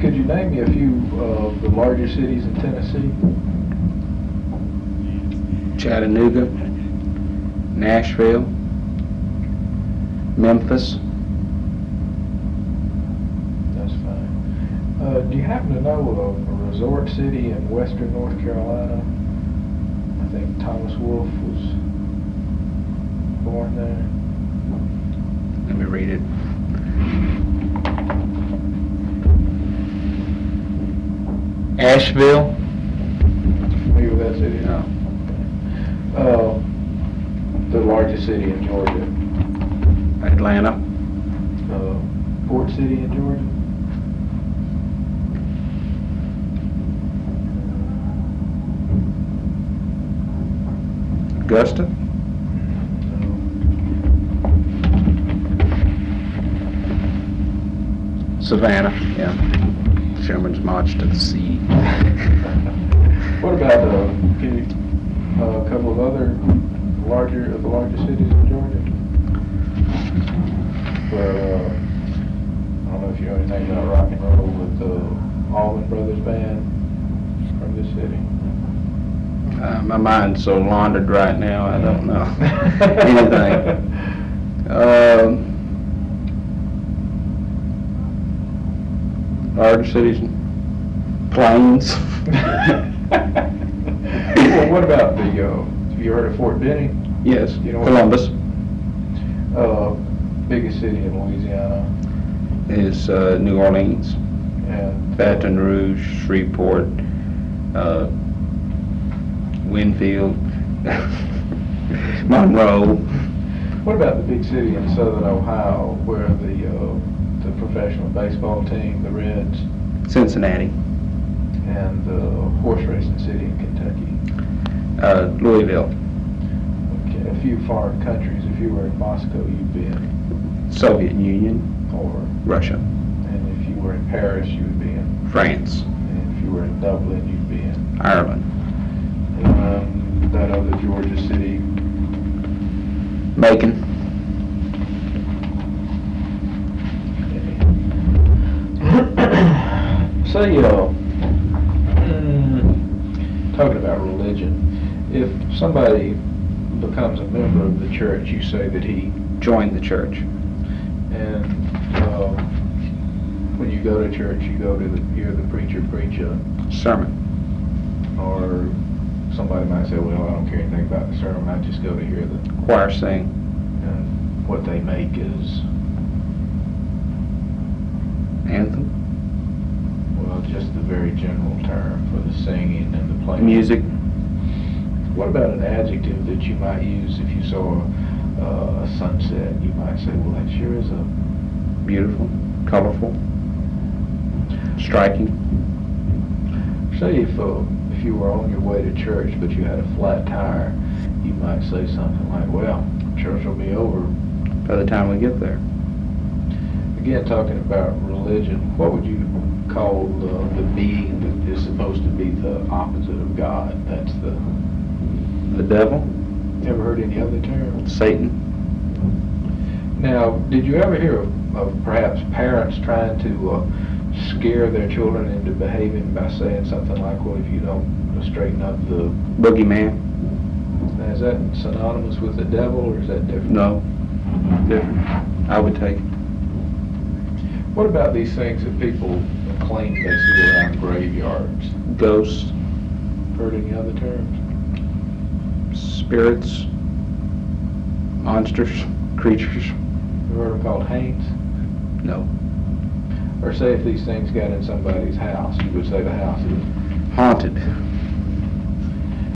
Could you name me a few of the larger cities in Tennessee? Chattanooga, Nashville, Memphis. That's fine. Do you happen to know of a resort city in western North Carolina? I think Thomas Wolfe was born there. Let me read it. Asheville. Familiar with that city? No. The largest city in Georgia. Atlanta. Port City in Georgia. Augusta. Savannah. Yeah. Sherman's March to the Sea. What about a couple of other larger cities in Georgia? Where I don't know if you know anything about rock and roll with the Allman Brothers Band from this city. My mind's so laundered right now, I don't know anything. Larger cities, Plains. Well, what about have you heard of Fort Benning? Yes, You know Columbus biggest city in Louisiana. is New Orleans, And Baton Rouge, Shreveport, Winfield, Monroe. what about the big city in southern Ohio where the professional baseball team, the Reds, Cincinnati, and the horse racing city in Kentucky? Louisville, Okay, a few foreign countries. If you were in Moscow, you'd be in, Soviet Union, or, Russia, and if you were in Paris, you would be in, France, and if you were in Dublin, you'd be in Ireland, that other Georgia city. Macon, Say, talking about religion, if somebody becomes a member of the church, you say that he, joined the church. and when you go to church, you go to hear the preacher preach a, Sermon. or somebody might say, well, I don't care anything about the sermon, I just go to hear the, Choir sing. and what they make is, Anthem. well, just the very general term for the singing and the playing. Music. What about an adjective that you might use if you saw a sunset? You might say, well, that sure is a... Beautiful. Colorful. Striking. Say if you were on your way to church but you had a flat tire, you might say something like, well, church will be over. By the time we get there. Again, talking about religion, what would you call the being that is supposed to be the opposite of God? That's the... The devil. Ever heard any other term? Satan. Now, did you ever hear of perhaps parents trying to scare their children into behaving by saying something like, well, if you don't straighten up the... Boogeyman. Now, is that synonymous with the devil, or is that different? No. Different. I would take it. What about these things that people claim they see around graveyards? Ghosts. Heard any other terms? Spirits. Monsters. Creatures. You heard them called haints? No. Or say if these things got in somebody's house, you would say the house is... Haunted.